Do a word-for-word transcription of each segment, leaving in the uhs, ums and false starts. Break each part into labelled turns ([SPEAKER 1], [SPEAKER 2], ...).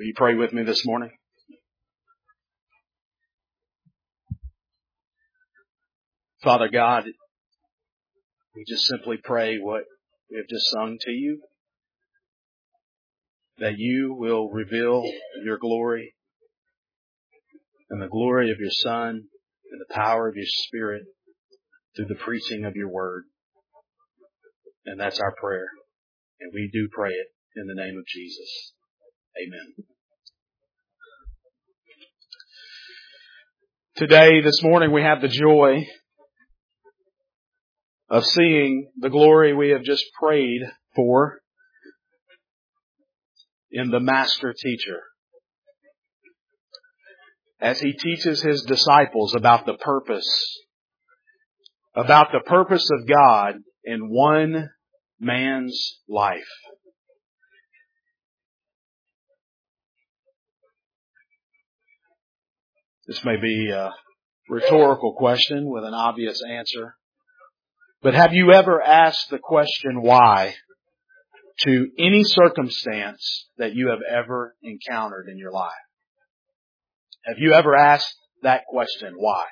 [SPEAKER 1] Will you pray with me this morning? Father God, we just simply pray what we have just sung to you, that you will reveal your glory and the glory of your Son and the power of your Spirit through the preaching of your word. And that's our prayer. And we do pray it in the name of Jesus. Amen. Today, this morning, we have the joy of seeing the glory we have just prayed for in the Master Teacher, as he teaches his disciples about the purpose, about the purpose of God in one man's life. This may be a rhetorical question with an obvious answer, but have you ever asked the question why to any circumstance that you have ever encountered in your life? Have you ever asked that question, why?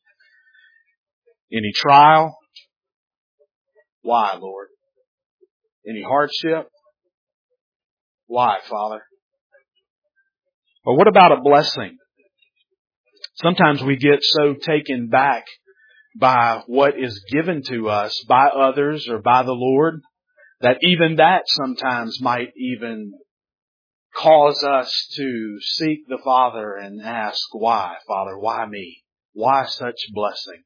[SPEAKER 1] Any trial? Why, Lord? Any hardship? Why, Father? Or what about a blessing? Sometimes we get so taken back by what is given to us by others or by the Lord that even that sometimes might even cause us to seek the Father and ask, why, Father, why me? Why such blessing?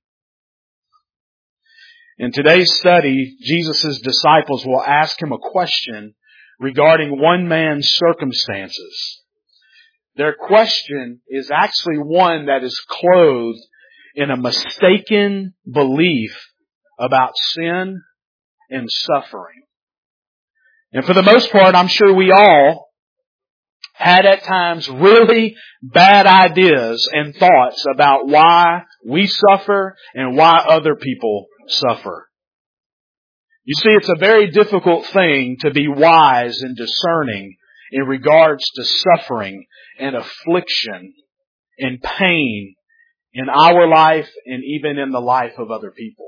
[SPEAKER 1] In today's study, Jesus' disciples will ask him a question regarding one man's circumstances. Their question is actually one that is clothed in a mistaken belief about sin and suffering. And for the most part, I'm sure we all had at times really bad ideas and thoughts about why we suffer and why other people suffer. You see, it's a very difficult thing to be wise and discerning in regards to suffering and affliction and pain in our life and even in the life of other people.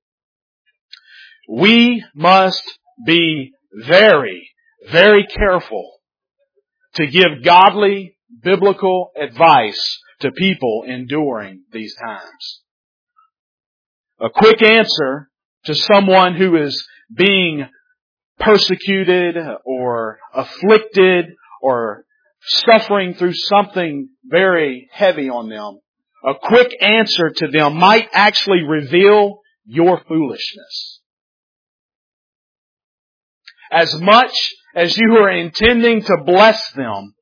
[SPEAKER 1] We must be very, very careful to give godly, biblical advice to people enduring these times. A quick answer to someone who is being persecuted or afflicted or suffering through something very heavy on them, a quick answer to them might actually reveal your foolishness. As much as you are intending to bless them,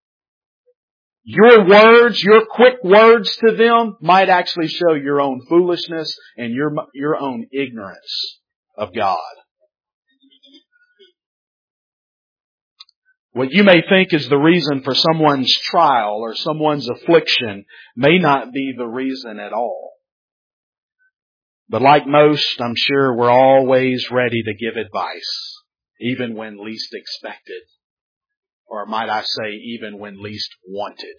[SPEAKER 1] your words, your quick words to them might actually show your own foolishness and your, your own ignorance of God. What you may think is the reason for someone's trial or someone's affliction may not be the reason at all. But like most, I'm sure we're always ready to give advice, even when least expected. Or might I say, even when least wanted.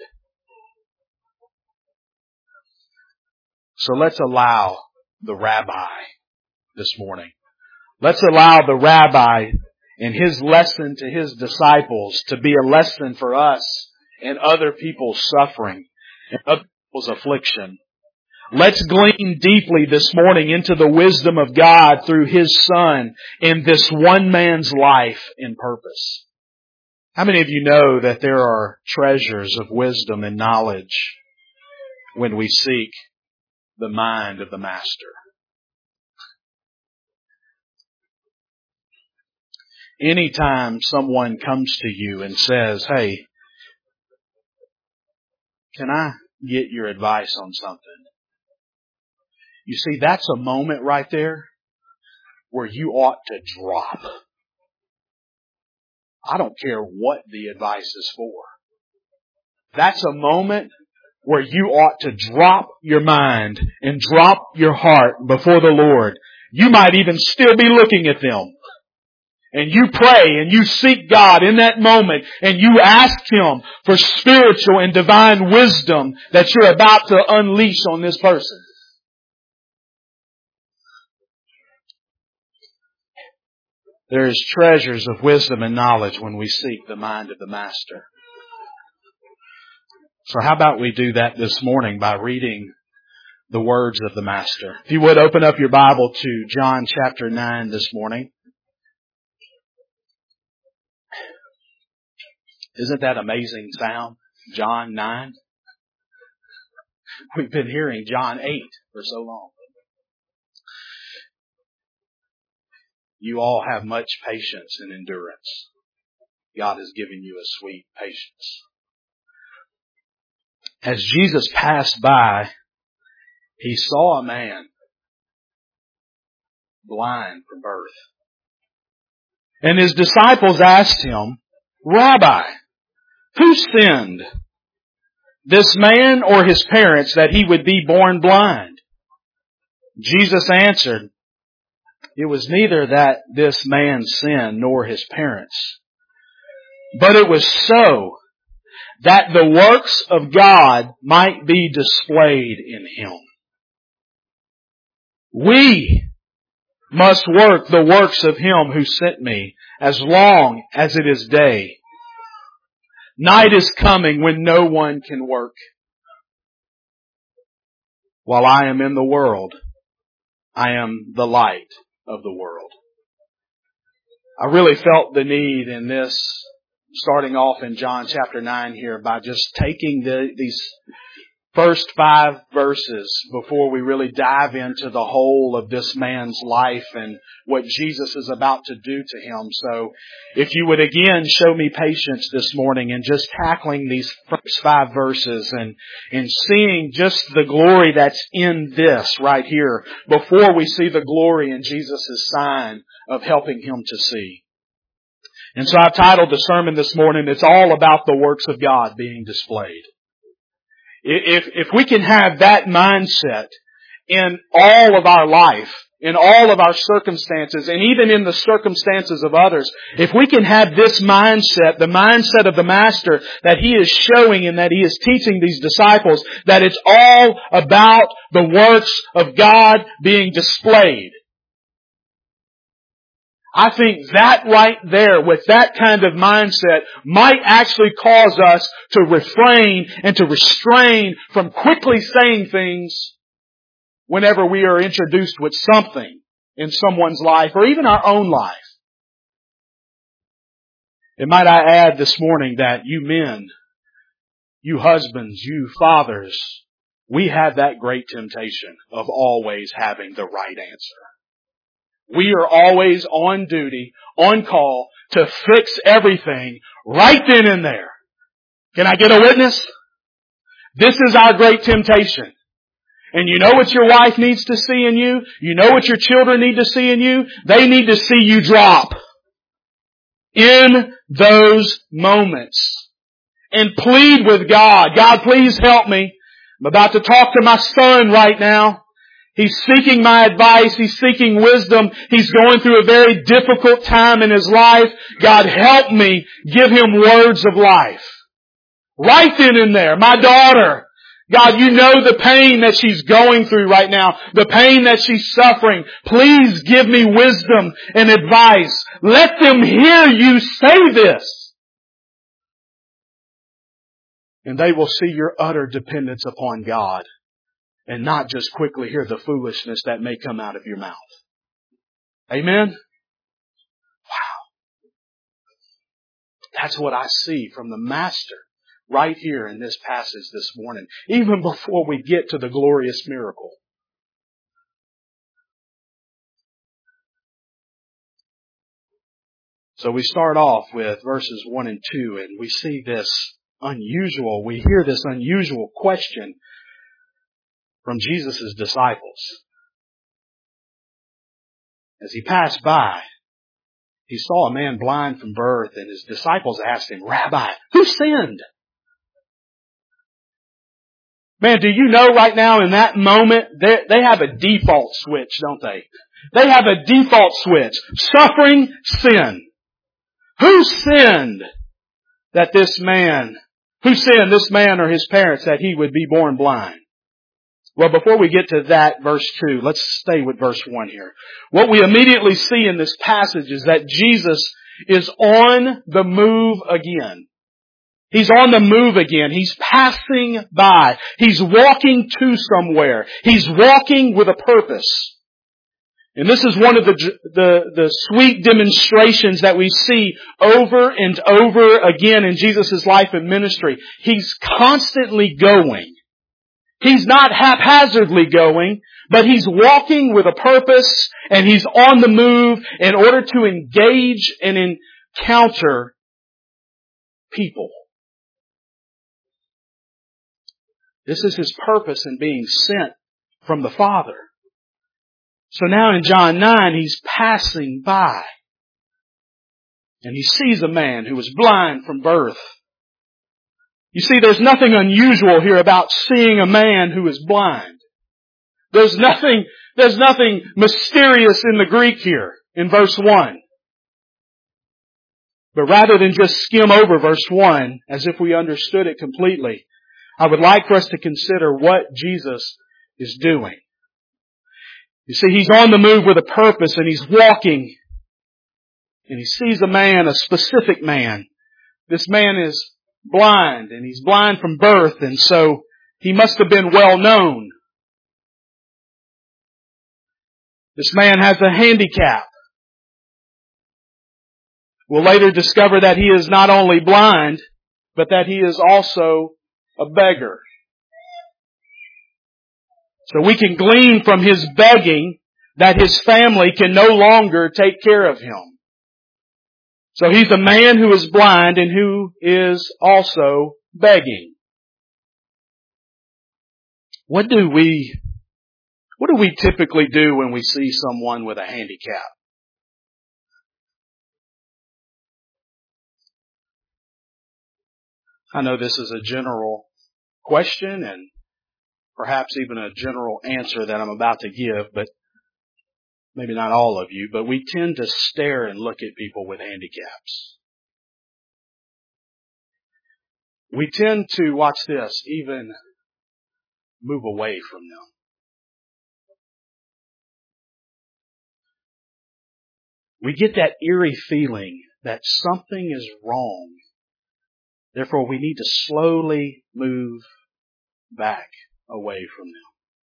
[SPEAKER 1] So let's allow the rabbi this morning. Let's allow the rabbi and his lesson to his disciples to be a lesson for us and other people's suffering and other people's affliction. Let's glean deeply this morning into the wisdom of God through His Son in this one man's life and purpose. How many of you know that there are treasures of wisdom and knowledge when we seek the mind of the Master? Anytime someone comes to you and says, hey, can I get your advice on something? You see, that's a moment right there where you ought to drop. I don't care what the advice is for. That's a moment where you ought to drop your mind and drop your heart before the Lord. You might even still be looking at them. and you pray and you seek God in that moment and you ask Him for spiritual and divine wisdom that you're about to unleash on this person. There is treasures of wisdom and knowledge when we seek the mind of the Master. So how about we do that this morning by reading the words of the Master. If you would open up your Bible to John chapter nine this morning. Isn't that amazing sound? John nine. We've been hearing John eight for so long. You all have much patience and endurance. God has given you a sweet patience. As Jesus passed by, He saw a man blind from birth. And His disciples asked Him, Rabbi, who sinned, this man or his parents, that he would be born blind? Jesus answered, it was neither that this man sinned nor his parents, but it was so that the works of God might be displayed in him. We must work the works of Him who sent me as long as it is day. Night is coming when no one can work. While I am in the world, I am the light of the world. I really felt the need in this, starting off in John chapter nine here, by just taking the, these first five verses before we really dive into the whole of this man's life and what Jesus is about to do to him. So if you would again show me patience this morning in just tackling these first five verses and in seeing just the glory that's in this right here before we see the glory in Jesus' sign of helping him to see. And so I've titled the sermon this morning, it's all about the works of God being displayed. If, if we can have that mindset in all of our life, in all of our circumstances, and even in the circumstances of others, if we can have this mindset, the mindset of the Master that He is showing and that He is teaching these disciples, that it's all about the works of God being displayed. I think that right there, with that kind of mindset, might actually cause us to refrain and to restrain from quickly saying things whenever we are introduced with something in someone's life or even our own life. And might I add this morning that you men, you husbands, you fathers, we have that great temptation of always having the right answer. We are always on duty, on call, to fix everything right then and there. Can I get a witness? This is our great temptation. And you know what your wife needs to see in you? You know what your children need to see in you? They need to see you drop in those moments and plead with God. God, please help me. I'm about to talk to my son right now. He's seeking my advice. He's seeking wisdom. He's going through a very difficult time in his life. God, help me give him words of life. Right then and there, my daughter, God, you know the pain that she's going through right now, the pain that she's suffering. Please give me wisdom and advice. Let them hear you say this. And they will see your utter dependence upon God. And not just quickly hear the foolishness that may come out of your mouth. Amen? Wow. That's what I see from the Master right here in this passage this morning. Even before we get to the glorious miracle. So we start off with verses one and two, and we see this unusual, we hear this unusual question from Jesus' disciples. As He passed by, He saw a man blind from birth, and His disciples asked Him, Rabbi, who sinned? Man, do you know right now in that moment, they have a default switch, don't they? They have a default switch. Suffering, sin. Who sinned that this man, who sinned, this man or his parents, that he would be born blind? Well, before we get to that, verse two, let's stay with verse one here. What we immediately see in this passage is that Jesus is on the move again. He's on the move again. He's passing by. He's walking to somewhere. He's walking with a purpose. And this is one of the, the, the sweet demonstrations that we see over and over again in Jesus' life and ministry. He's constantly going. He's not haphazardly going, but He's walking with a purpose, and He's on the move in order to engage and encounter people. This is His purpose in being sent from the Father. So now in John nine, He's passing by. And He sees a man who was blind from birth. You see, there's nothing unusual here about seeing a man who is blind. There's nothing, there's nothing mysterious in the Greek here in verse one. But rather than just skim over verse one as if we understood it completely, I would like for us to consider what Jesus is doing. You see, He's on the move with a purpose, and He's walking. And He sees a man, a specific man. This man is blind, and he's blind from birth, and so he must have been well known. This man has a handicap. We'll later discover that he is not only blind, but that he is also a beggar. So we can glean from his begging that his family can no longer take care of him. So he's a man who is blind and who is also begging. What do we, what do we typically do when we see someone with a handicap? I know this is a general question and perhaps even a general answer that I'm about to give, but maybe not all of you, but we tend to stare and look at people with handicaps. We tend to, watch this, even move away from them. We get that eerie feeling that something is wrong. Therefore, we need to slowly move back away from them.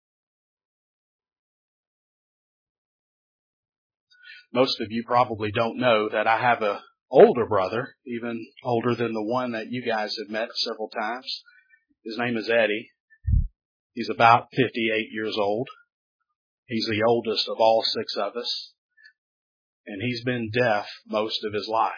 [SPEAKER 1] Most of you probably don't know that I have an older brother, even older than the one that you guys have met several times. His name is Eddie. He's about fifty-eight years old. He's the oldest of all six of us. And he's been deaf most of his life.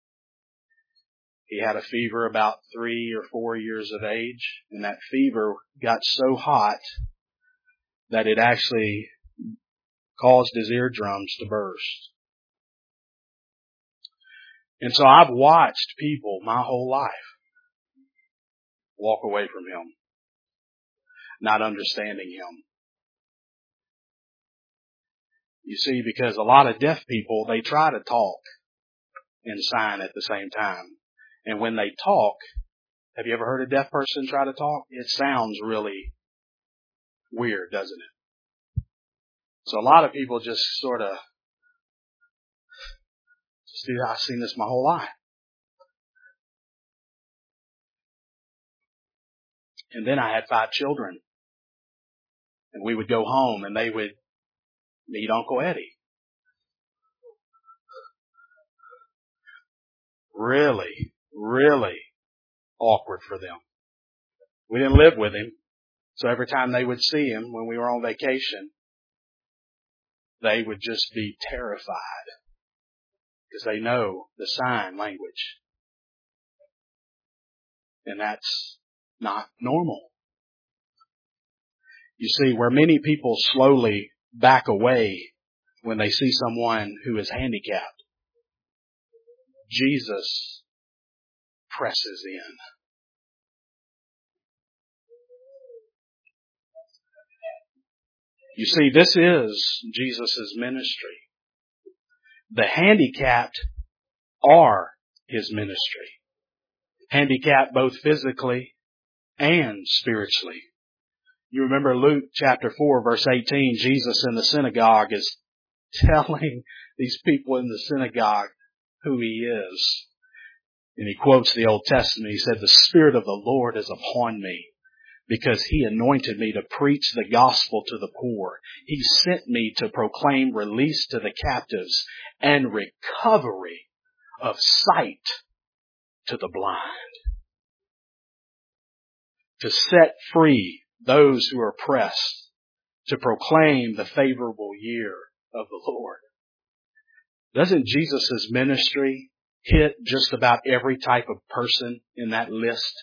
[SPEAKER 1] He had a fever about three or four years of age, and that fever got so hot that it actually caused his eardrums to burst. And so I've watched people my whole life walk away from him, not understanding him. You see, because a lot of deaf people, they try to talk and sign at the same time. And when they talk, have you ever heard a deaf person try to talk? It sounds really weird, doesn't it? So a lot of people just sort of, just do, I've seen this my whole life. And then I had five children. And we would go home and they would meet Uncle Eddie. Really, really awkward for them. We didn't live with him. So every time they would see him when we were on vacation, they would just be terrified because they know the sign language. And that's not normal. You see, where many people slowly back away when they see someone who is handicapped, Jesus presses in. You see, this is Jesus' ministry. The handicapped are His ministry. Handicapped both physically and spiritually. You remember Luke chapter four verse eighteen, Jesus in the synagogue is telling these people in the synagogue who He is. And He quotes the Old Testament. He said, "The Spirit of the Lord is upon me, because He anointed me to preach the gospel to the poor. He sent me to proclaim release to the captives and recovery of sight to the blind, to set free those who are oppressed, to proclaim the favorable year of the Lord." Doesn't Jesus' ministry hit just about every type of person in that list?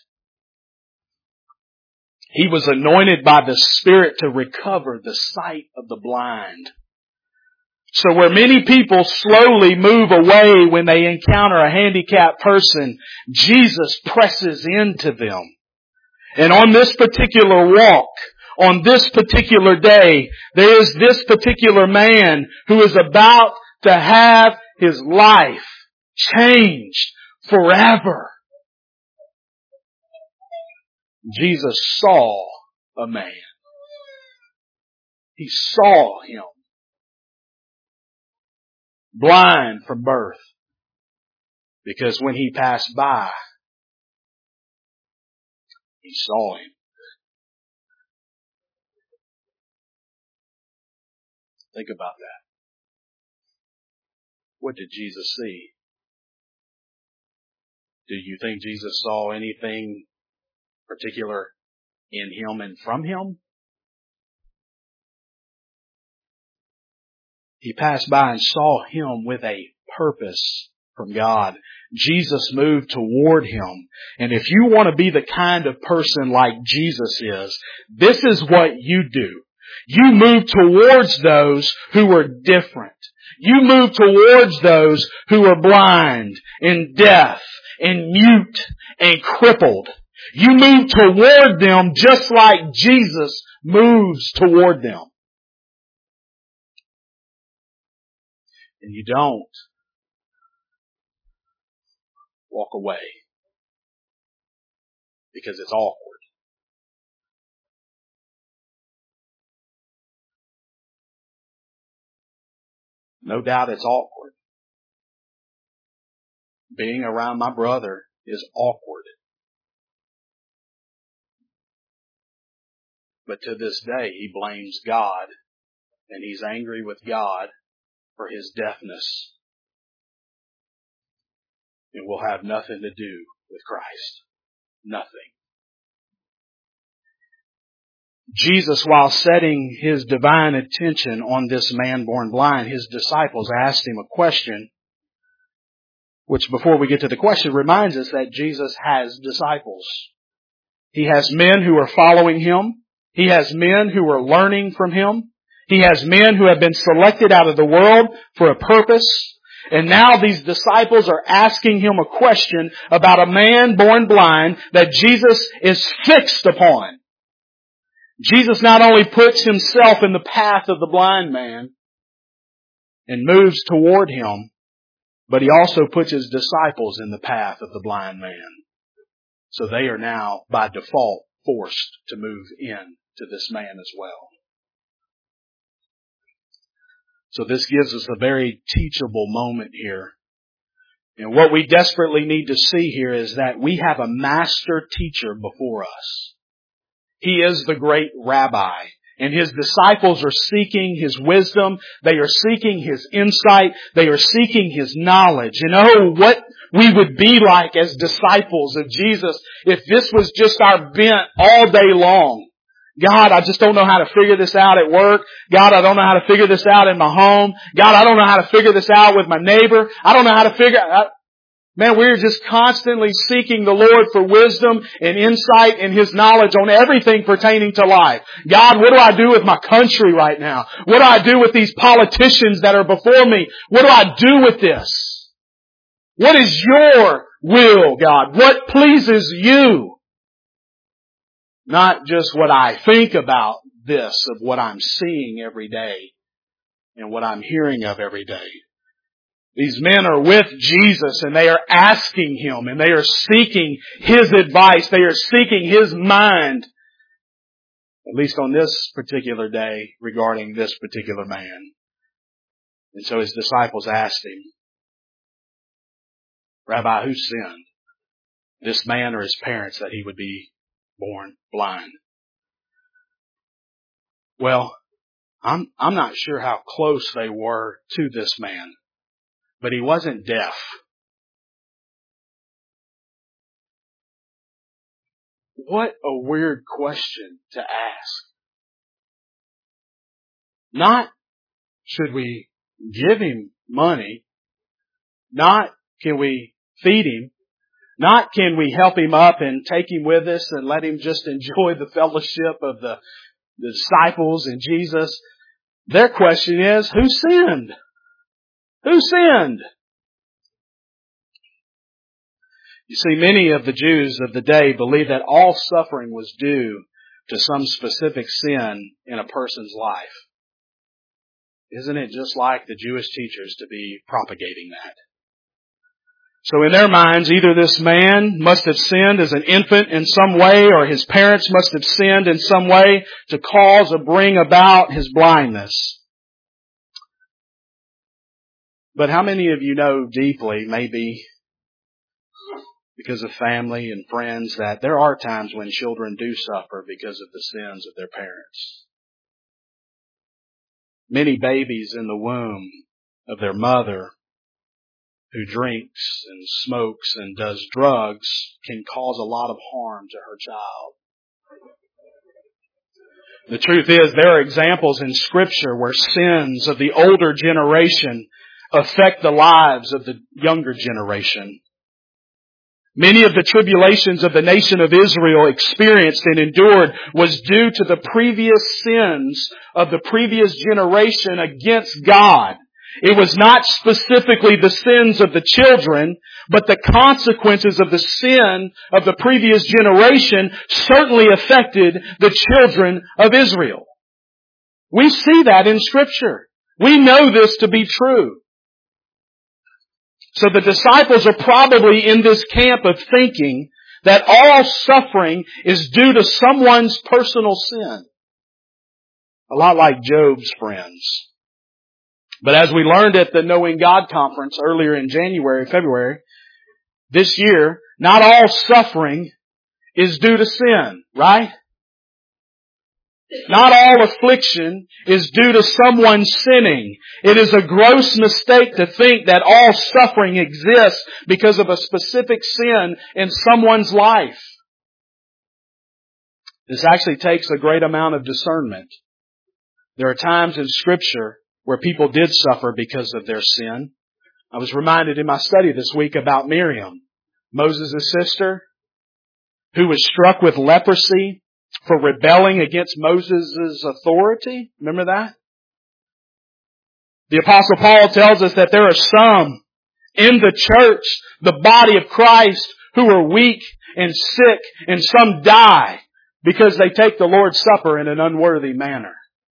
[SPEAKER 1] He was anointed by the Spirit to recover the sight of the blind. So where many people slowly move away when they encounter a handicapped person, Jesus presses into them. And on this particular walk, on this particular day, there is this particular man who is about to have his life changed forever. Jesus saw a man. He saw him. Blind from birth. Because when He passed by, He saw him. Think about that. What did Jesus see? Do you think Jesus saw anything particular in Him and from Him? He passed by and saw him with a purpose from God. Jesus moved toward him. And if you want to be the kind of person like Jesus is, this is what you do. You move towards those who are different. You move towards those who are blind and deaf and mute and crippled. You move toward them just like Jesus moves toward them. And you don't walk away because it's awkward. No doubt it's awkward. Being around my brother is awkward. But to this day, he blames God, and he's angry with God for his deafness. It will have nothing to do with Christ. Nothing. Jesus, while setting his divine attention on this man born blind, his disciples asked him a question, which before we get to the question reminds us that Jesus has disciples. He has men who are following him. He has men who are learning from him. He has men who have been selected out of the world for a purpose. And now these disciples are asking him a question about a man born blind that Jesus is fixed upon. Jesus not only puts himself in the path of the blind man and moves toward him, but he also puts his disciples in the path of the blind man. So they are now, by default, forced to move in to this man as well. So this gives us a very teachable moment here. And what we desperately need to see here is that we have a master teacher before us. He is the great rabbi. And his disciples are seeking his wisdom. They are seeking his insight. They are seeking his knowledge. And oh, what we would be like as disciples of Jesus if this was just our bent all day long. God, I just don't know how to figure this out at work. God, I don't know how to figure this out in my home. God, I don't know how to figure this out with my neighbor. I don't know how to figure out. Man, we're just constantly seeking the Lord for wisdom and insight and His knowledge on everything pertaining to life. God, what do I do with my country right now? What do I do with these politicians that are before me? What do I do with this? What is your will, God? What pleases you? Not just what I think about this, of what I'm seeing every day and what I'm hearing of every day. These men are with Jesus and they are asking Him and they are seeking His advice. They are seeking His mind, at least on this particular day, regarding this particular man. And so His disciples asked Him, Rabbi, who sinned, this man or his parents, that he would be born blind? Well, I'm, I'm not sure how close they were to this man, but he wasn't deaf. What a weird question to ask. Not, should we give him money? Not, can we feed him? Not, can we help him up and take him with us and let him just enjoy the fellowship of the, the disciples and Jesus? Their question is, who sinned? Who sinned? You see, many of the Jews of the day believed that all suffering was due to some specific sin in a person's life. Isn't it just like the Jewish teachers to be propagating that? So in their minds, either this man must have sinned as an infant in some way, or his parents must have sinned in some way to cause or bring about his blindness. But how many of you know deeply, maybe because of family and friends, that there are times when children do suffer because of the sins of their parents? Many babies in the womb of their mother who drinks and smokes and does drugs can cause a lot of harm to her child. The truth is, there are examples in Scripture where sins of the older generation affect the lives of the younger generation. Many of the tribulations of the nation of Israel experienced and endured was due to the previous sins of the previous generation against God. It was not specifically the sins of the children, but the consequences of the sin of the previous generation certainly affected the children of Israel. We see that in Scripture. We know this to be true. So the disciples are probably in this camp of thinking that all suffering is due to someone's personal sin. A lot like Job's friends. But as we learned at the Knowing God conference earlier in January, February, this year, not all suffering is due to sin, right? Not all affliction is due to someone sinning. It is a gross mistake to think that all suffering exists because of a specific sin in someone's life. This actually takes a great amount of discernment. There are times in Scripture where people did suffer because of their sin. I was reminded in my study this week about Miriam, Moses' sister, who was struck with leprosy for rebelling against Moses' authority. Remember that? The Apostle Paul tells us that there are some in the church, the body of Christ, who are weak and sick, and some die because they take the Lord's Supper in an unworthy manner.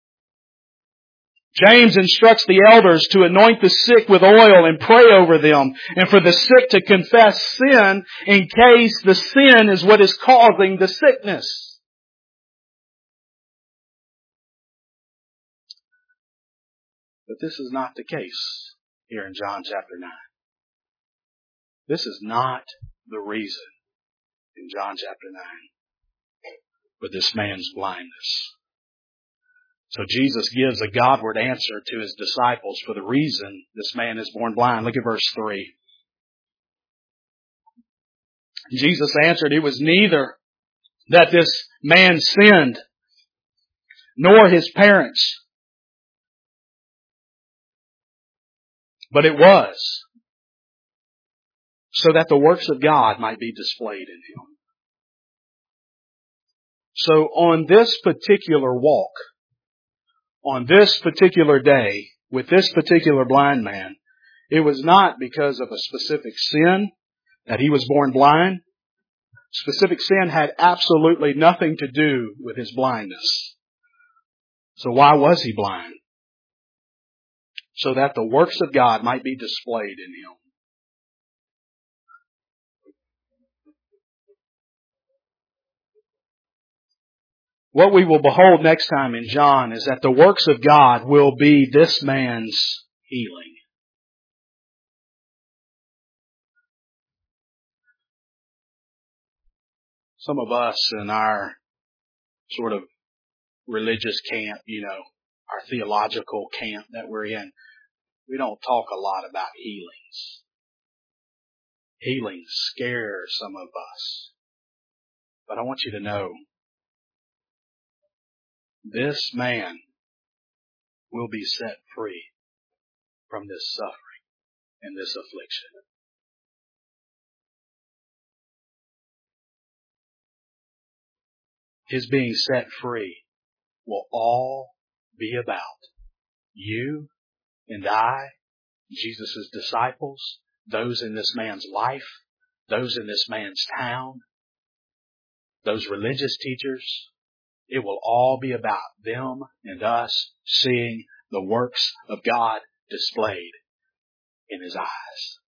[SPEAKER 1] James instructs the elders to anoint the sick with oil and pray over them, and for the sick to confess sin in case the sin is what is causing the sickness. But this is not the case here in John chapter nine. This is not the reason in John chapter nine for this man's blindness. So Jesus gives a Godward answer to His disciples for the reason this man is born blind. Look at verse three. Jesus answered, it was neither that this man sinned, nor his parents, but it was so that the works of God might be displayed in him. So on this particular walk, on this particular day, with this particular blind man, it was not because of a specific sin that he was born blind. Specific sin had absolutely nothing to do with his blindness. So why was he blind? so that the works of God might be displayed in him. What we will behold next time in John is that the works of God will be this man's healing. Some of us in our sort of religious camp, you know, our theological camp that we're in, we don't talk a lot about healings. Healings scare some of us. But I want you to know, this man will be set free from this suffering and this affliction. His being set free will all be about you and I, Jesus' disciples, those in this man's life, those in this man's town, those religious teachers. It will all be about them and us seeing the works of God displayed in His eyes.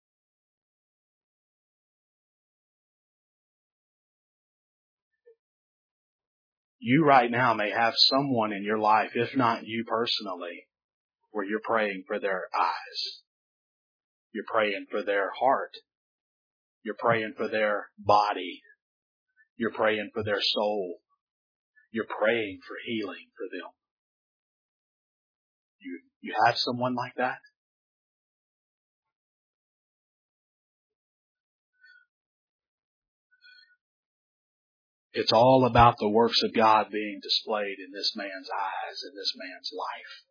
[SPEAKER 1] You right now may have someone in your life, if not you personally, where you're praying for their eyes. You're praying for their heart. You're praying for their body. You're praying for their soul. You're praying for healing for them. You, you have someone like that? It's all about the works of God being displayed in this man's eyes, in this man's life.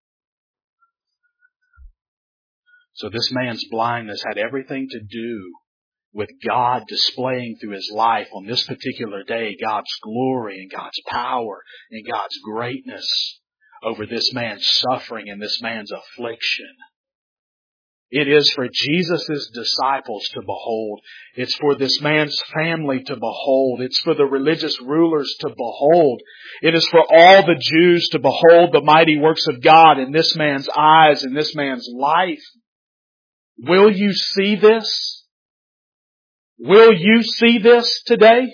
[SPEAKER 1] So this man's blindness had everything to do with God displaying through his life on this particular day God's glory and God's power and God's greatness over this man's suffering and this man's affliction. It is for Jesus' disciples to behold. It's for this man's family to behold. It's for the religious rulers to behold. It is for all the Jews to behold the mighty works of God in this man's eyes, in this man's life. Will you see this? Will you see this today?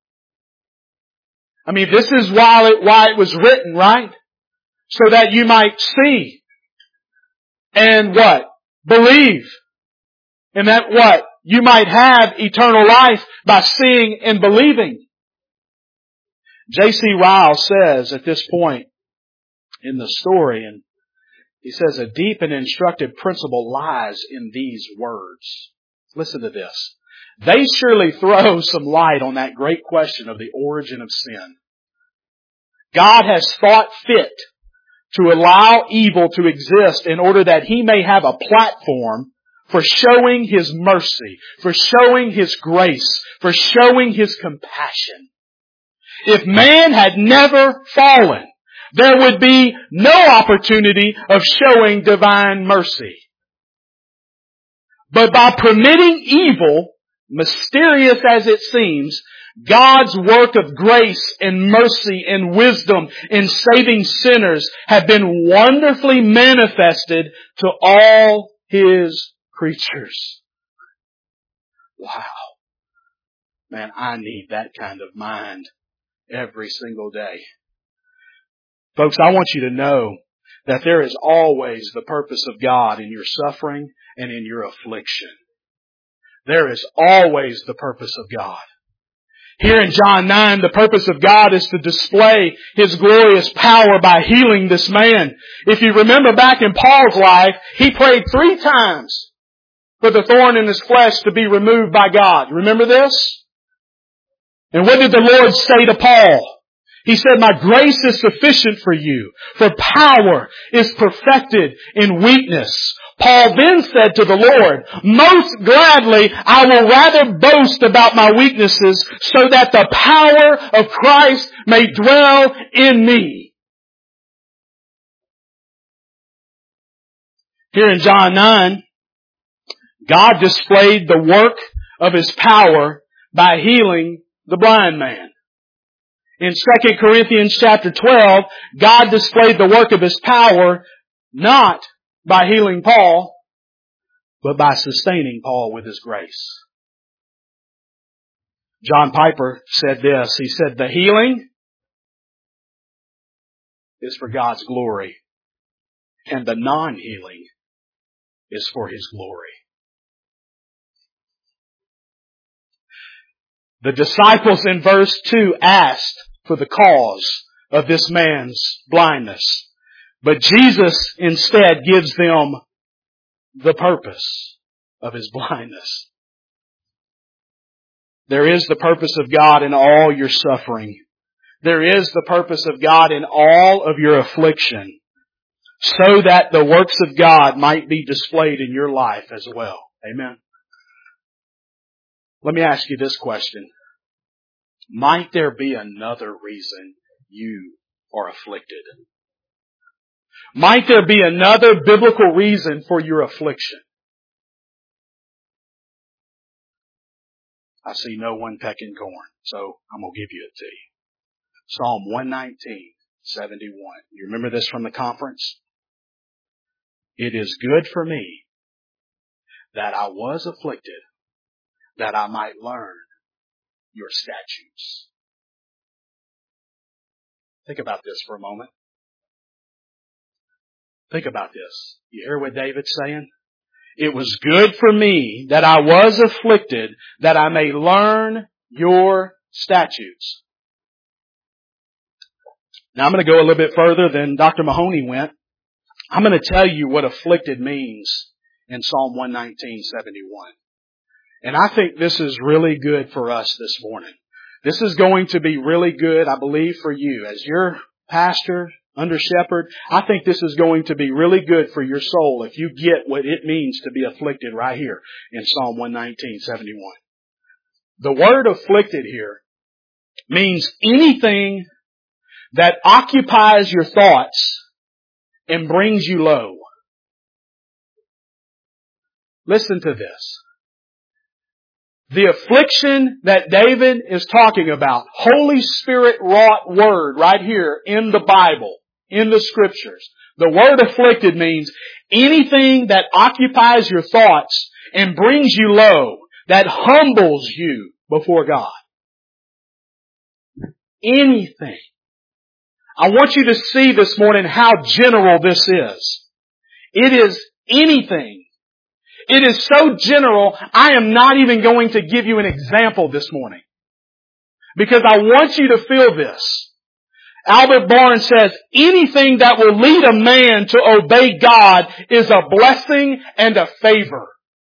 [SPEAKER 1] I mean, this is why it, why it was written, right? So that you might see. And what? Believe. And that what? You might have eternal life by seeing and believing. J C Ryle says at this point in the story, and he says a deep and instructive principle lies in these words. Listen to this. They surely throw some light on that great question of the origin of sin. God has thought fit to allow evil to exist in order that He may have a platform for showing His mercy, for showing His grace, for showing His compassion. If man had never fallen, there would be no opportunity of showing divine mercy. But by permitting evil, mysterious as it seems, God's work of grace and mercy and wisdom in saving sinners have been wonderfully manifested to all His creatures. Wow. Man, I need that kind of mind every single day. Folks, I want you to know that there is always the purpose of God in your suffering and in your affliction. There is always the purpose of God. Here in John nine, the purpose of God is to display His glorious power by healing this man. If you remember back in Paul's life, he prayed three times for the thorn in his flesh to be removed by God. Remember this? And what did the Lord say to Paul? He said, my grace is sufficient for you, for power is perfected in weakness. Paul then said to the Lord, most gladly I will rather boast about my weaknesses so that the power of Christ may dwell in me. Here in John nine, God displayed the work of His power by healing the blind man. In Second Corinthians chapter twelve, God displayed the work of His power not by healing Paul, but by sustaining Paul with His grace. John Piper said this. He said, the healing is for God's glory, and the non-healing is for His glory. The disciples in verse two asked for the cause of this man's blindness, but Jesus instead gives them the purpose of his blindness. There is the purpose of God in all your suffering. There is the purpose of God in all of your affliction, so that the works of God might be displayed in your life as well. Amen. Let me ask you this question. Might there be another reason you are afflicted? Might there be another biblical reason for your affliction? I see no one pecking corn, so I'm going to give you it to you. Psalm one nineteen, seventy-one. You remember this from the conference? It is good for me that I was afflicted, that I might learn your statutes. Think about this for a moment. Think about this. You hear what David's saying? It was good for me that I was afflicted, that I may learn your statutes. Now I'm going to go a little bit further than Doctor Mahoney went. I'm going to tell you what afflicted means in Psalm one nineteen, seventy-one. And I think this is really good for us this morning. This is going to be really good, I believe, for you. As your pastor, under shepherd, I think this is going to be really good for your soul if you get what it means to be afflicted right here in Psalm one nineteen, seventy-one. The word afflicted here means anything that occupies your thoughts and brings you low. Listen to this. The affliction that David is talking about, Holy Spirit wrought word right here in the Bible, in the Scriptures. The word afflicted means anything that occupies your thoughts and brings you low, that humbles you before God. Anything. I want you to see this morning how general this is. It is anything. It is so general, I am not even going to give you an example this morning. Because I want you to feel this. Albert Barnes says, anything that will lead a man to obey God is a blessing and a favor.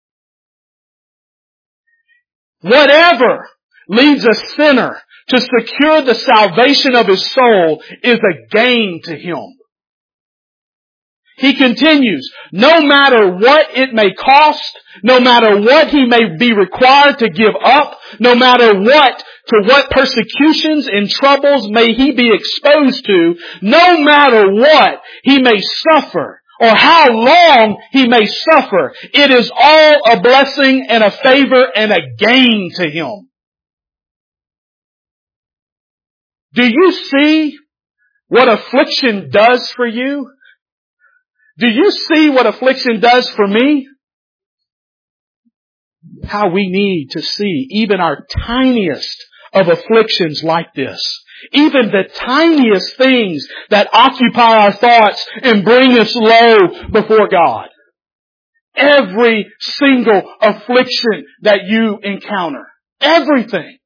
[SPEAKER 1] Whatever leads a sinner to secure the salvation of his soul is a gain to him. He continues, no matter what it may cost, no matter what he may be required to give up, no matter what, to what persecutions and troubles may he be exposed to, no matter what he may suffer or how long he may suffer, it is all a blessing and a favor and a gain to him. Do you see what affliction does for you? Do you see what affliction does for me? How we need to see even our tiniest of afflictions like this. Even the tiniest things that occupy our thoughts and bring us low before God. Every single affliction that you encounter. Everything.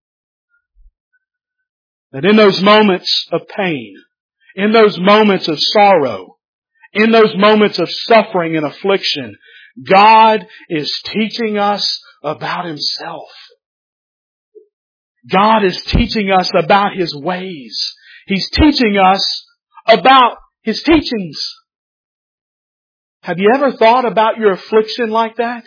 [SPEAKER 1] That in those moments of pain, in those moments of sorrow, in those moments of suffering and affliction, God is teaching us about Himself. God is teaching us about His ways. He's teaching us about His teachings. Have you ever thought about your affliction like that?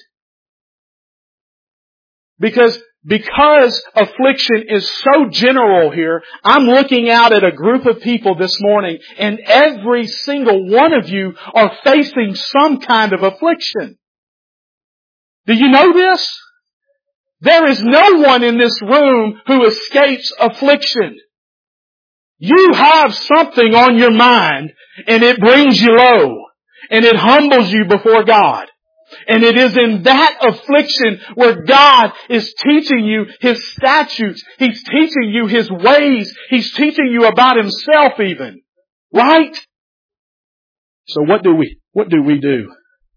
[SPEAKER 1] Because Because affliction is so general here, I'm looking out at a group of people this morning, and every single one of you are facing some kind of affliction. Do you know this? There is no one in this room who escapes affliction. You have something on your mind, and it brings you low. And it humbles you before God. And it is in that affliction where God is teaching you His statutes. He's teaching you His ways. He's teaching you about Himself even. Right? So what do we, what do we do?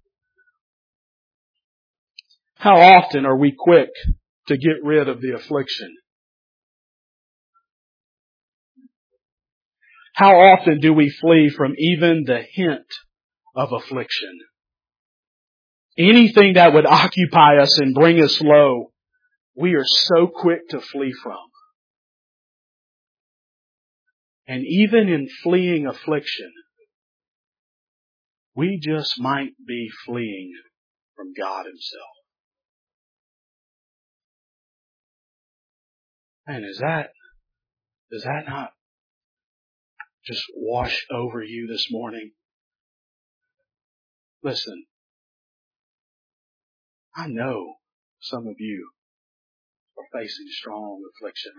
[SPEAKER 1] How often are we quick to get rid of the affliction? How often do we flee from even the hint of affliction? Anything that would occupy us and bring us low, we are so quick to flee from. And even in fleeing affliction, we just might be fleeing from God Himself. Man, is that, does that not just wash over you this morning? Listen, I know some of you are facing strong affliction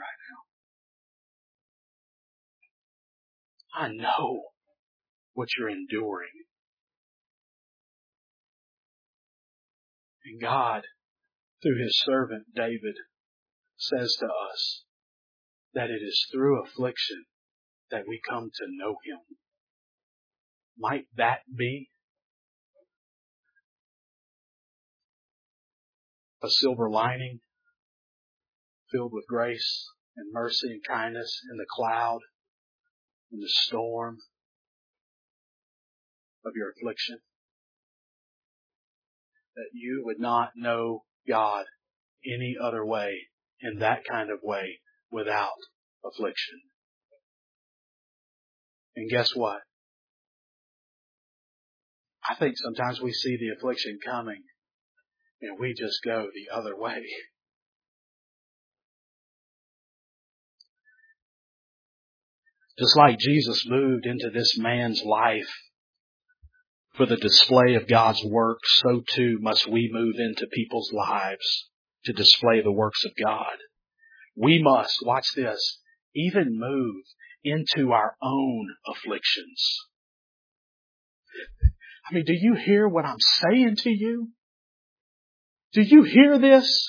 [SPEAKER 1] right now. I know what you're enduring. And God, through His servant David, says to us that it is through affliction that we come to know Him. Might that be a silver lining filled with grace and mercy and kindness in the cloud, in the storm of your affliction? That you would not know God any other way, in that kind of way, without affliction. And guess what? I think sometimes we see the affliction coming and we just go the other way. Just like Jesus moved into this man's life for the display of God's work, so too must we move into people's lives to display the works of God. We must, watch this, even move into our own afflictions. I mean, do you hear what I'm saying to you? Do you hear this?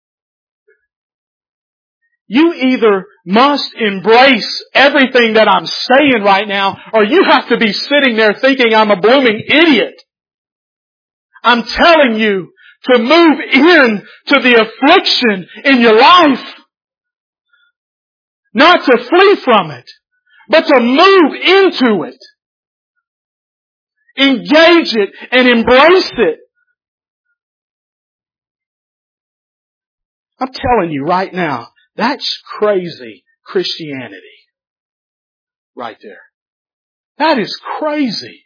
[SPEAKER 1] You either must embrace everything that I'm saying right now, or you have to be sitting there thinking I'm a blooming idiot. I'm telling you to move in to the affliction in your life. Not to flee from it, but to move into it. Engage it and embrace it. I'm telling you right now, that's crazy Christianity. Right there. That is crazy.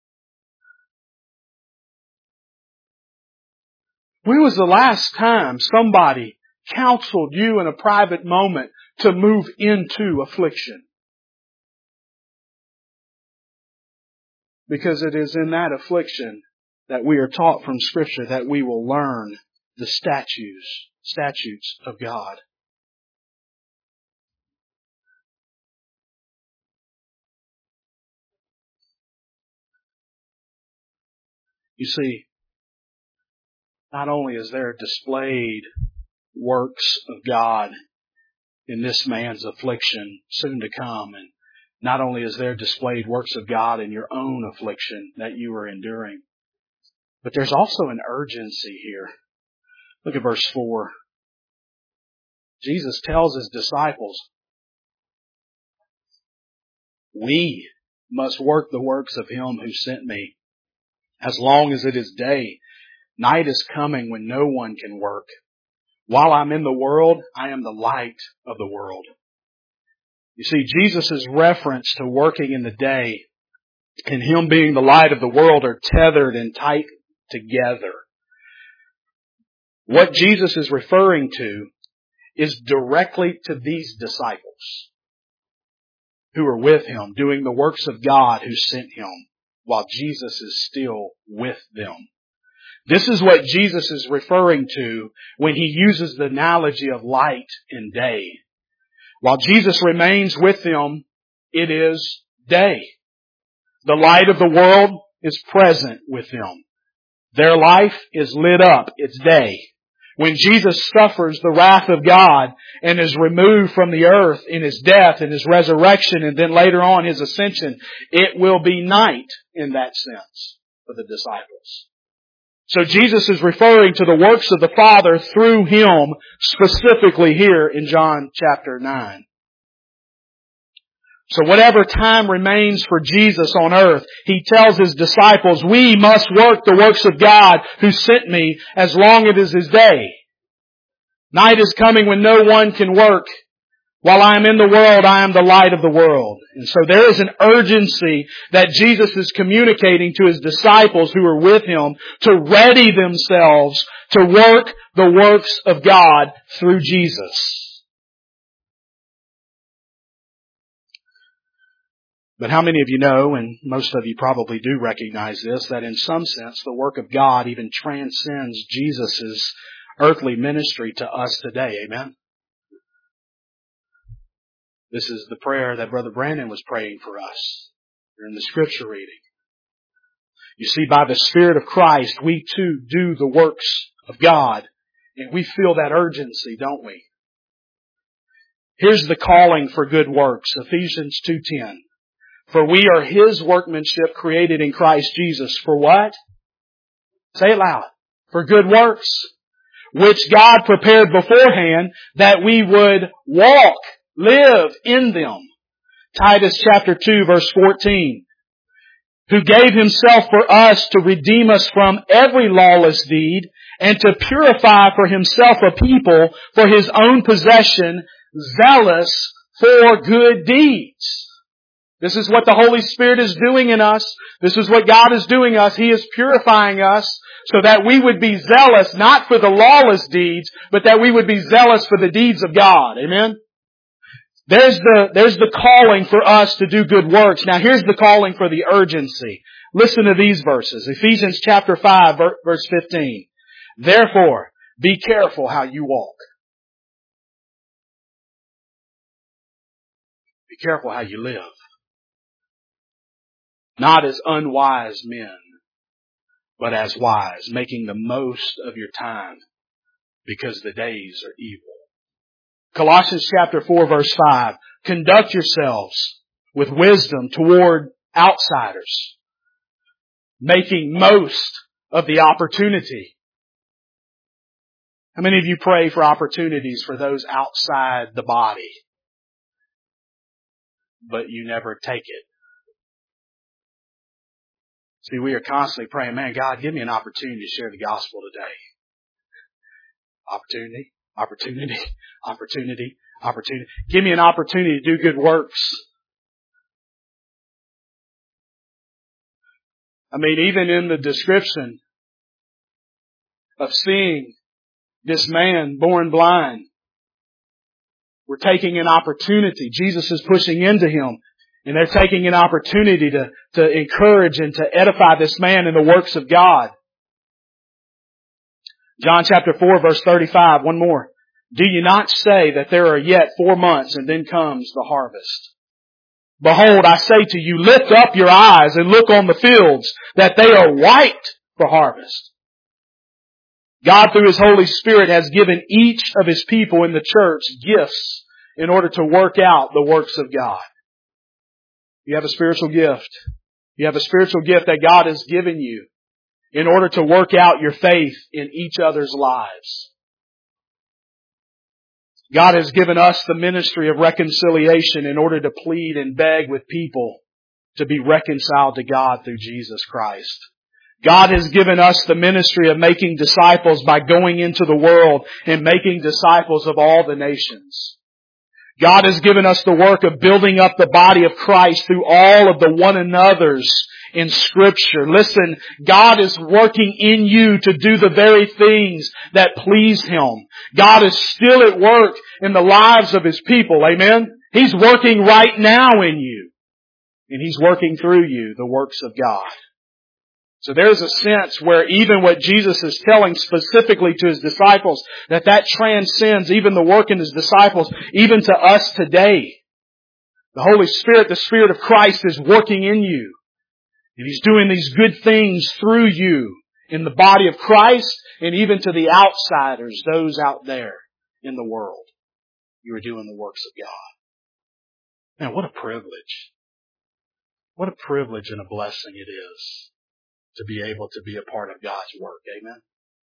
[SPEAKER 1] When was the last time somebody counseled you in a private moment to move into affliction? Because it is in that affliction that we are taught from Scripture that we will learn the statutes, statutes of God. You see, not only is there displayed works of God in this man's affliction soon to come, and not only is there displayed works of God in your own affliction that you are enduring, but there's also an urgency here. Look at verse four. Jesus tells His disciples, we must work the works of Him who sent me. As long as it is day, night is coming when no one can work. While I'm in the world, I am the light of the world. You see, Jesus' reference to working in the day and Him being the light of the world are tethered and tight together. What Jesus is referring to is directly to these disciples who are with Him, doing the works of God who sent Him, while Jesus is still with them. This is what Jesus is referring to when He uses the analogy of light and day. While Jesus remains with them, it is day. The light of the world is present with them. Their life is lit up. It's day. When Jesus suffers the wrath of God and is removed from the earth in His death and His resurrection and then later on His ascension, it will be night in that sense for the disciples. So Jesus is referring to the works of the Father through Him specifically here in John chapter nine. So whatever time remains for Jesus on earth, He tells His disciples, we must work the works of God who sent me as long as it is His day. Night is coming when no one can work. While I am in the world, I am the light of the world. And so there is an urgency that Jesus is communicating to His disciples who are with Him to ready themselves to work the works of God through Jesus. But how many of you know, and most of you probably do recognize this, that in some sense the work of God even transcends Jesus' earthly ministry to us today. Amen? This is the prayer that Brother Brandon was praying for us during the scripture reading. You see, by the Spirit of Christ, we too do the works of God. And we feel that urgency, don't we? Here's the calling for good works, Ephesians two ten. For we are His workmanship created in Christ Jesus. For what? Say it loud. For good works, which God prepared beforehand that we would walk, live in them. Titus chapter two verse fourteen. Who gave Himself for us to redeem us from every lawless deed and to purify for Himself a people for His own possession, zealous for good deeds. This is what the Holy Spirit is doing in us. This is what God is doing us. He is purifying us so that we would be zealous, not for the lawless deeds, but that we would be zealous for the deeds of God. Amen? There's the, there's the calling for us to do good works. Now here's the calling for the urgency. Listen to these verses. Ephesians chapter five, verse fifteen. Therefore, be careful how you walk. Be careful how you live. Not as unwise men, but as wise, making the most of your time, because the days are evil. Colossians chapter four verse five, conduct yourselves with wisdom toward outsiders, making most of the opportunity. How many of you pray for opportunities for those outside the body, but you never take it? See, we are constantly praying, man, God, give me an opportunity to share the gospel today. Opportunity, opportunity, opportunity, opportunity. Give me an opportunity to do good works. I mean, even in the description of seeing this man born blind, we're taking an opportunity. Jesus is pushing into him. And they're taking an opportunity to, to encourage and to edify this man in the works of God. John chapter four verse thirty-five, one more. Do you not say that there are yet four months and then comes the harvest? Behold, I say to you, lift up your eyes and look on the fields, that they are white for harvest. God through His Holy Spirit has given each of His people in the church gifts in order to work out the works of God. You have a spiritual gift. You have a spiritual gift that God has given you in order to work out your faith in each other's lives. God has given us the ministry of reconciliation in order to plead and beg with people to be reconciled to God through Jesus Christ. God has given us the ministry of making disciples by going into the world and making disciples of all the nations. God has given us the work of building up the body of Christ through all of the one another's in Scripture. Listen, God is working in you to do the very things that please Him. God is still at work in the lives of His people. Amen? He's working right now in you. And He's working through you the works of God. So there's a sense where even what Jesus is telling specifically to His disciples, that that transcends even the work in His disciples, even to us today. The Holy Spirit, the Spirit of Christ is working in you. And He's doing these good things through you in the body of Christ and even to the outsiders, those out there in the world. You are doing the works of God. Man, what a privilege. What a privilege and a blessing it is to be able to be a part of God's work. Amen.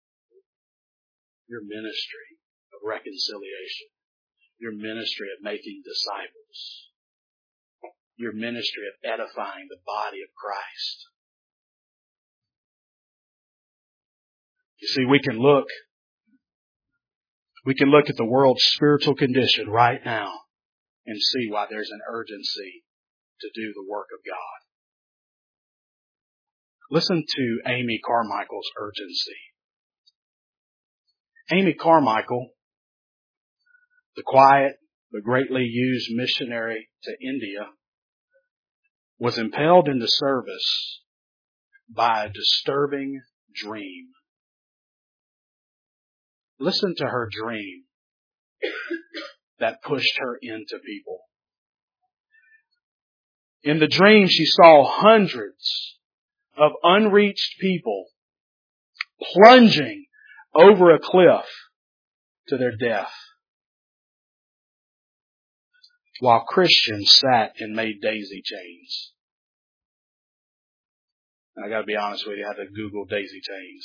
[SPEAKER 1] Your ministry of reconciliation. Your ministry of making disciples. Your ministry of edifying the body of Christ. You see, we can look, we can look at the world's spiritual condition right now and see why there's an urgency to do the work of God. Listen to Amy Carmichael's urgency. Amy Carmichael, the quiet but greatly used missionary to India, was impelled into service by a disturbing dream. Listen to her dream that pushed her into people. In the dream, she saw hundreds of unreached people plunging over a cliff to their death, while Christians sat and made daisy chains. And I gotta be honest with you, I had to Google daisy chains.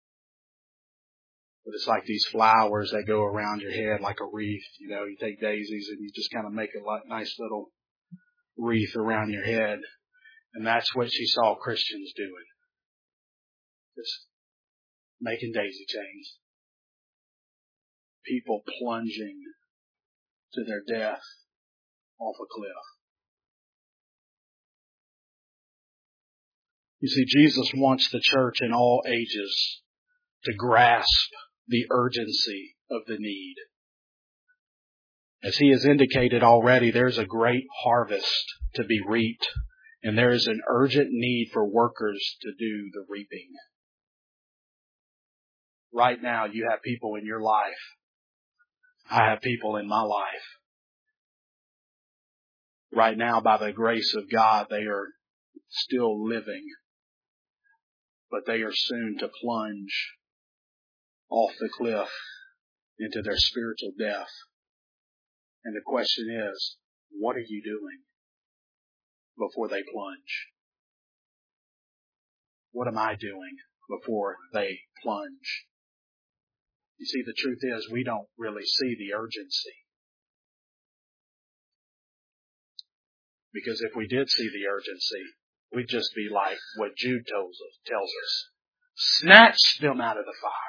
[SPEAKER 1] But it's like these flowers that go around your head like a wreath. You know, you take daisies and you just kind of make a nice little wreath around your head. And that's what she saw Christians doing. Just making daisy chains. People plunging to their death off a cliff. You see, Jesus wants the church in all ages to grasp the urgency of the need. As He has indicated already, there's a great harvest to be reaped, and there is an urgent need for workers to do the reaping. Right now, you have people in your life. I have people in my life. Right now, by the grace of God, they are still living, but they are soon to plunge off the cliff into their spiritual death. And the question is, what are you doing before they plunge? What am I doing before they plunge? You see, the truth is, we don't really see the urgency. Because if we did see the urgency, we'd just be like what Jude tells us, tells us. Snatch them out of the fire.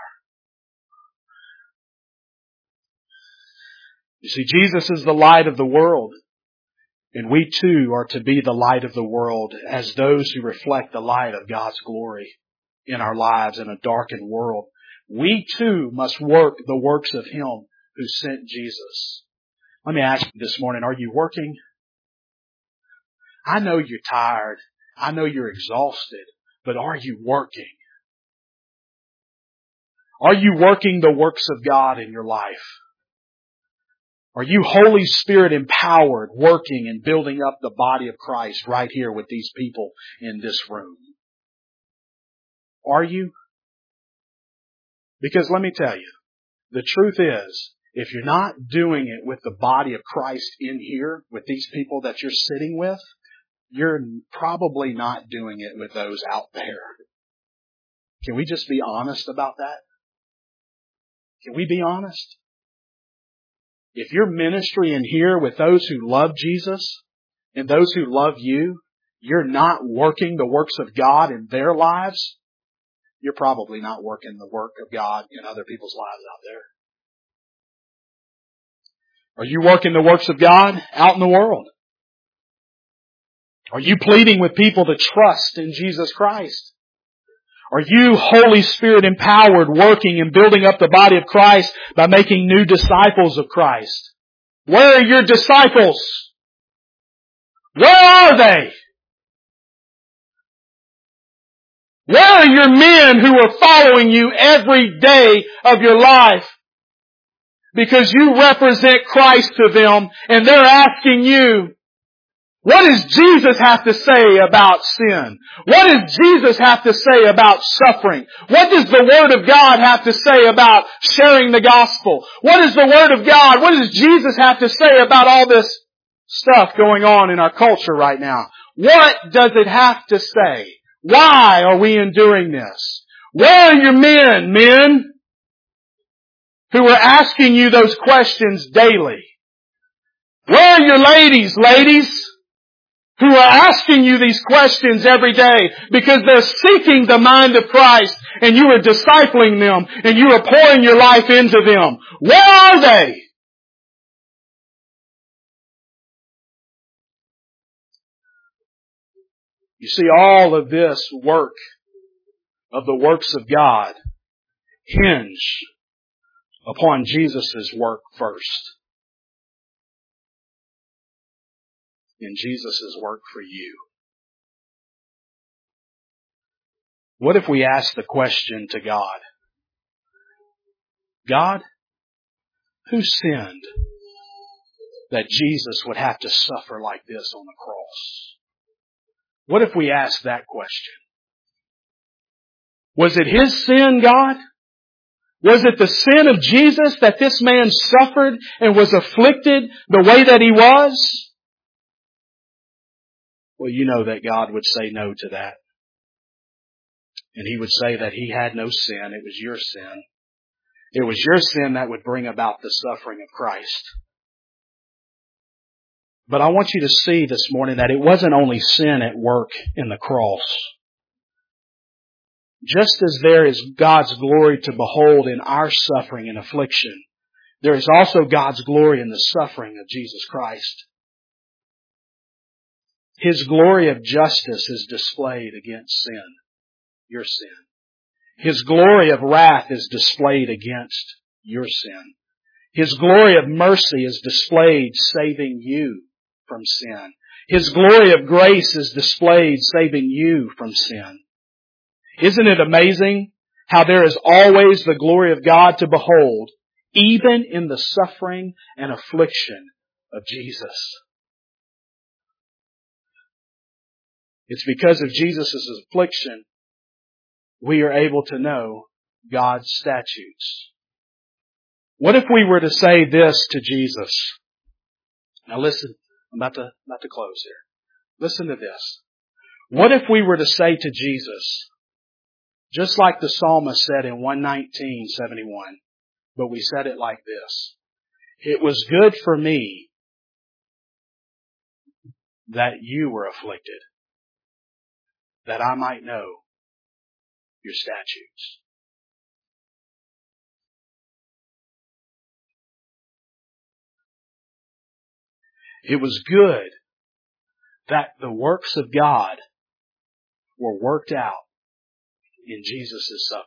[SPEAKER 1] You see, Jesus is the light of the world. And we too are to be the light of the world as those who reflect the light of God's glory in our lives in a darkened world. We too must work the works of Him who sent Jesus. Let me ask you this morning, are you working? I know you're tired. I know you're exhausted, but are you working? Are you working the works of God in your life? Are you Holy Spirit empowered, working and building up the body of Christ right here with these people in this room? Are you? Because let me tell you, the truth is, if you're not doing it with the body of Christ in here, with these people that you're sitting with, you're probably not doing it with those out there. Can we just be honest about that? Can we be honest? If your ministry in here with those who love Jesus and those who love you, you're not working the works of God in their lives, you're probably not working the work of God in other people's lives out there. Are you working the works of God out in the world? Are you pleading with people to trust in Jesus Christ? Are you, Holy Spirit empowered, working and building up the body of Christ by making new disciples of Christ? Where are your disciples? Where are they? Where are your men who are following you every day of your life? Because you represent Christ to them and they're asking you, What does Jesus have to say about sin? What does Jesus have to say about suffering? What does the Word of God have to say about sharing the gospel? What does the Word of God, what does Jesus have to say about all this stuff going on in our culture right now? What does it have to say? Why are we enduring this? Where are your men, men, who are asking you those questions daily? Where are your ladies, ladies, who are asking you these questions every day because they're seeking the mind of Christ and you are discipling them and you are pouring your life into them? Where are they? You see, all of this work of the works of God hinge upon Jesus' work first. In Jesus' work for you. What if we ask the question to God, God, who sinned that Jesus would have to suffer like this on the cross? What if we ask that question? Was it His sin, God? Was it the sin of Jesus that this man suffered and was afflicted the way that he was? Well, you know that God would say no to that. And He would say that He had no sin. It was your sin. It was your sin that would bring about the suffering of Christ. But I want you to see this morning that it wasn't only sin at work in the cross. Just as there is God's glory to behold in our suffering and affliction, there is also God's glory in the suffering of Jesus Christ. His glory of justice is displayed against sin, your sin. His glory of wrath is displayed against your sin. His glory of mercy is displayed saving you from sin. His glory of grace is displayed saving you from sin. Isn't it amazing how there is always the glory of God to behold, even in the suffering and affliction of Jesus? It's because of Jesus' affliction we are able to know God's statutes. What if we were to say this to Jesus? Now listen, I'm about to, about to close here. Listen to this. What if we were to say to Jesus, just like the psalmist said in one nineteen seventy-one, but we said it like this: it was good for me that you were afflicted, that I might know your statutes. It was good that the works of God were worked out in Jesus' suffering.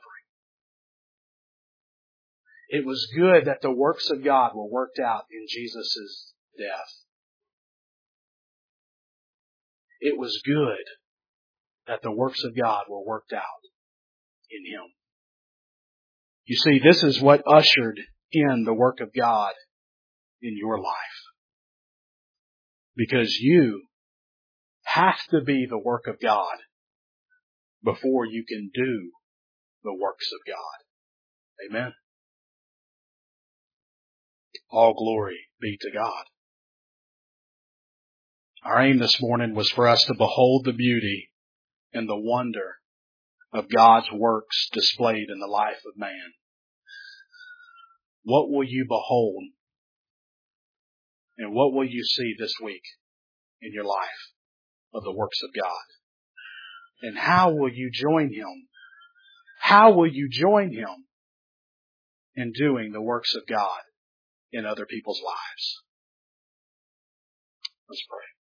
[SPEAKER 1] It was good that the works of God were worked out in Jesus' death. It was good that the works of God were worked out in Him. You see, this is what ushered in the work of God in your life. Because you have to be the work of God before you can do the works of God. Amen. All glory be to God. Our aim this morning was for us to behold the beauty and the wonder of God's works displayed in the life of man. What will you behold? And what will you see this week in your life of the works of God? And how will you join Him? How will you join Him in doing the works of God in other people's lives? Let's pray.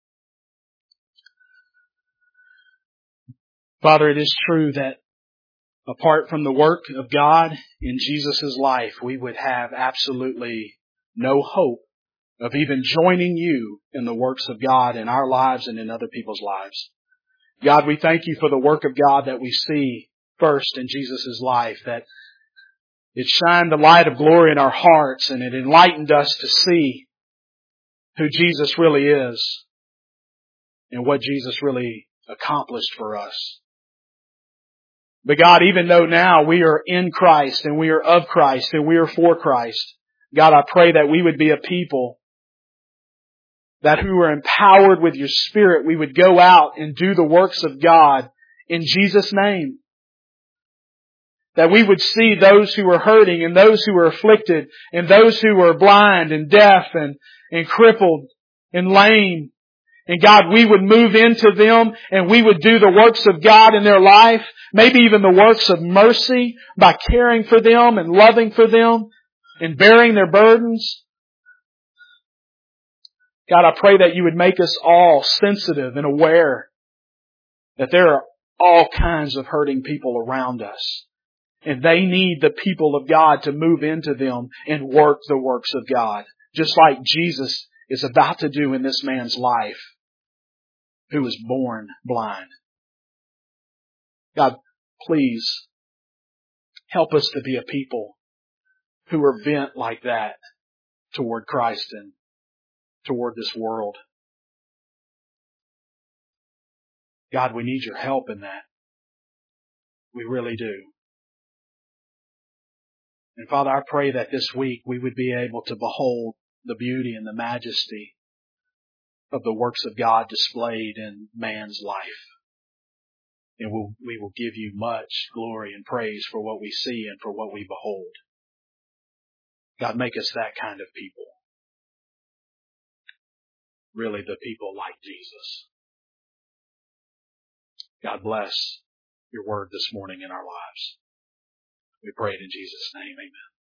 [SPEAKER 1] Father, it is true that apart from the work of God in Jesus' life, we would have absolutely no hope of even joining you in the works of God in our lives and in other people's lives. God, we thank you for the work of God that we see first in Jesus' life, that it shined the light of glory in our hearts and it enlightened us to see who Jesus really is. and what Jesus really accomplished for us. But God, even though now we are in Christ and we are of Christ and we are for Christ, God, I pray that we would be a people that who are empowered with your Spirit, we would go out and do the works of God in Jesus' name. That we would see those who are hurting and those who are afflicted and those who are blind and deaf and, and crippled and lame. And God, we would move into them and we would do the works of God in their life, maybe even the works of mercy by caring for them and loving for them and bearing their burdens. God, I pray that you would make us all sensitive and aware that there are all kinds of hurting people around us. And they need the people of God to move into them and work the works of God. Just like Jesus is about to do in this man's life who was born blind. God, please help us to be a people who are bent like that toward Christ and toward this world. God, we need your help in that. We really do. And Father, I pray that this week we would be able to behold the beauty and the majesty of the works of God displayed in man's life. And we'll, we will give you much glory and praise for what we see and for what we behold. God, make us that kind of people. Really the people like Jesus. God bless your word this morning in our lives. We pray it in Jesus' name. Amen.